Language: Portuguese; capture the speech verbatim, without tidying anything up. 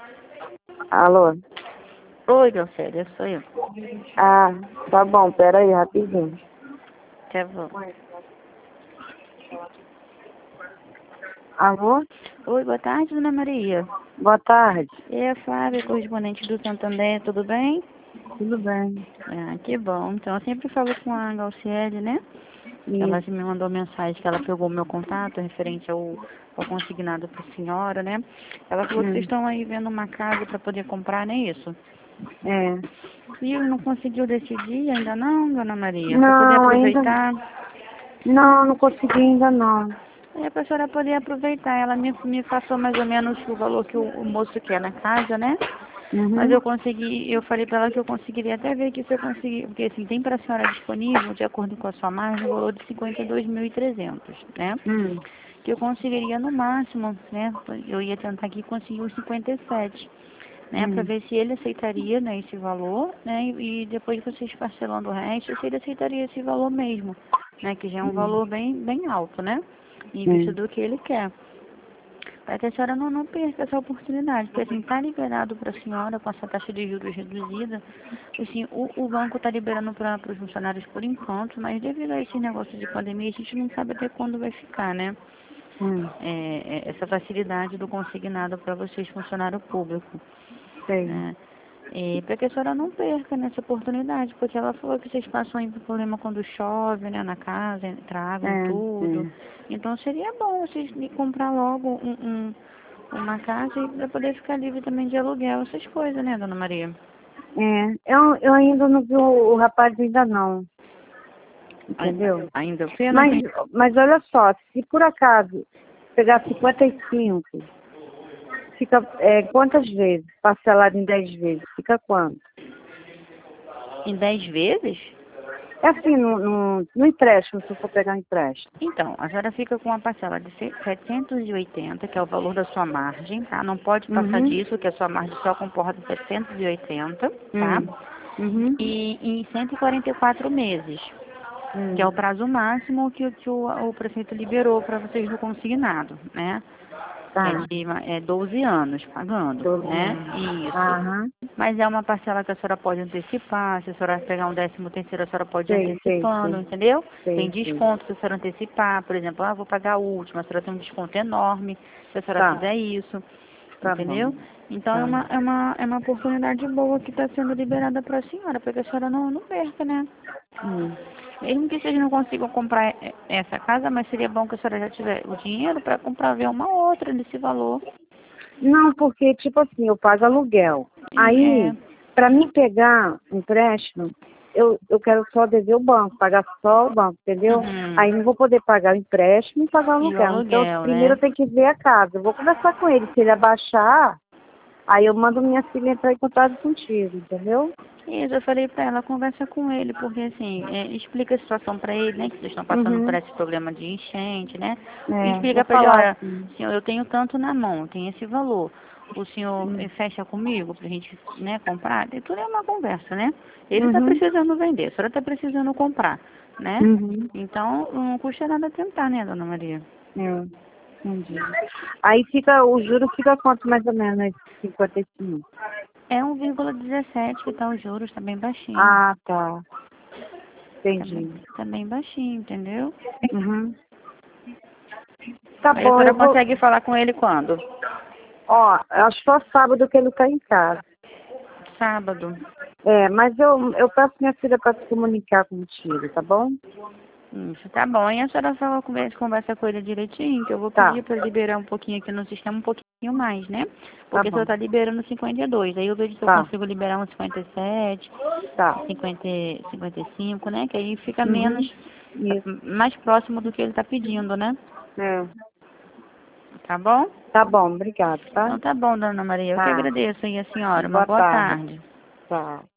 Alô? Oi, Glaucélia, sou eu. Ah, tá bom, pera aí, rapidinho. Tá bom. Alô? Oi, boa tarde, Dona Maria. Boa tarde. É a Flávia, correspondente do Santander, tudo bem? Tudo bem? Ah, que bom. Então, eu sempre falo com a Glaucélia, né? Ela Isso. me mandou mensagem que ela pegou o meu contato referente ao, ao consignado para a senhora, né? Ela falou que vocês Hum. estão aí vendo uma casa para poder comprar, não é isso? É. E não conseguiu decidir ainda não, Dona Maria? Para poder Não, ainda. aproveitar? Não, não consegui ainda não. É para a senhora poder aproveitar. Ela me, me passou mais ou menos o valor que o, o moço quer na casa, né? Mas Uhum. eu consegui, eu falei para ela que eu conseguiria até ver que se eu conseguir, porque assim, tem para a senhora disponível, de acordo com a sua margem, o valor de cinquenta e dois mil e trezentos, né? Hum. Que eu conseguiria no máximo, né? Eu ia tentar aqui conseguir os cinquenta e sete, né? Para Hum. ver se ele aceitaria, né, esse valor, né? E, e depois vocês parcelando o resto, se ele aceitaria esse valor mesmo, né? Que já é um Hum. valor bem, bem alto, né? Em vista Hum. do que ele quer. Para que a senhora não, não perca essa oportunidade, porque assim, está liberado para a senhora com essa taxa de juros reduzida, assim, o, o banco está liberando para os funcionários por enquanto, mas devido a esse negócio de pandemia, a gente não sabe até quando vai ficar, né? Hum. É, é, essa facilidade do consignado para vocês, funcionário público, Sei. né? E para que a senhora não perca nessa oportunidade, porque ela falou que vocês passam aí por problema quando chove, né, na casa, entra água em É. tudo. É. Então seria bom vocês me comprar logo um, um- uma casa e para poder ficar livre também de aluguel, essas coisas, né, Dona Maria? É. Eu, eu ainda não vi o, o rapaz ainda não. Ai- Entendeu? Ainda eu não Mas, entendi. mas olha só, se por acaso pegar cinquenta e cinco, fica é, quantas vezes? Parcelado em dez vezes, fica quanto? Em dez vezes? É assim, no, no, no empréstimo, se eu for pegar um empréstimo. Então, a senhora fica com uma parcela de se- setecentos e oitenta, que é o valor da sua margem, tá? Não pode passar Uhum. disso, que a sua margem só comporta setecentos e oitenta, tá? Hum. Uhum. E em cento e quarenta e quatro meses, que é o Hum. prazo máximo que, o- que o, o prefeito liberou para vocês no consignado, né? É Tá. de é doze anos pagando, doze né? anos. Isso. Aham. Mas é uma parcela que a senhora pode antecipar, se a senhora pegar um décimo terceiro, a senhora pode ir Sei, sei, antecipando, sei. entendeu? Tem Sei, sei. desconto se a senhora antecipar, por exemplo, ah, vou pagar a última, a senhora tem um desconto enorme se a senhora Tá. fizer isso, Tá bom. entendeu? Então é Tá. uma, é uma, é uma oportunidade boa que está sendo liberada para a senhora, para que a senhora não, não perca, né? Hum. Mesmo que vocês não consigam comprar eh, essa casa, mas seria bom que a senhora já tiver o dinheiro para comprar ver uma outra nesse valor. Não, porque, tipo assim, eu pago aluguel. E, é, Aí, para mim pegar empréstimo, eu, eu quero só dever o banco, pagar só o banco, entendeu? uhum. Aí não vou poder pagar o empréstimo e pagar o E o aluguel. Então, aluguel, primeiro né? eu tenho que ver a casa. Eu vou conversar com ele. Se ele abaixar, aí eu mando minha filha entrar em contato contigo, entendeu? Isso, eu falei pra ela, conversa com ele, porque assim, é, explica a situação pra ele, né? Que vocês estão passando por Uhum. esse problema de enchente, né? E É, vou explica pra ele, falar olha, assim. senhor, eu tenho tanto na mão, tem esse valor. O senhor eh, Hum. fecha comigo pra gente, né, comprar? E tudo é uma conversa, né? Ele tá Uhum. precisando vender, a senhora tá precisando comprar, né? Uhum. Então, não custa nada tentar, né, dona Maria? É, entendi. Aí fica, o juro fica quanto mais ou menos, esse cinquenta e cinco? É um vírgula dezessete que tá os juros, tá bem baixinho. Ah, tá. Tá bem, Entendi. tá bem baixinho, entendeu? Uhum. Tá Aí a bom, senhora eu vou. consegue falar com ele quando? Ó, acho só sábado que ele tá em casa. Sábado. É, mas eu, eu peço minha filha para se comunicar contigo, tá bom? Isso, tá bom. E a senhora só conversa, conversa com ele direitinho, que eu vou Tá, pedir para liberar um pouquinho aqui no sistema, um pouquinho mais, né? tá Porque a bom. senhora tá liberando cinquenta e dois. Aí eu vejo se eu Tá, consigo liberar uns cinquenta e sete, tá. cinquenta, cinquenta e cinco, né? Que aí fica Uhum. menos, Isso. mais próximo do que ele tá pedindo, né? É. Tá bom? Tá bom, obrigado, tá? Então tá bom, dona Maria. Eu que Tá. agradeço aí a senhora. Uma Boa boa tarde. tarde. Tchau.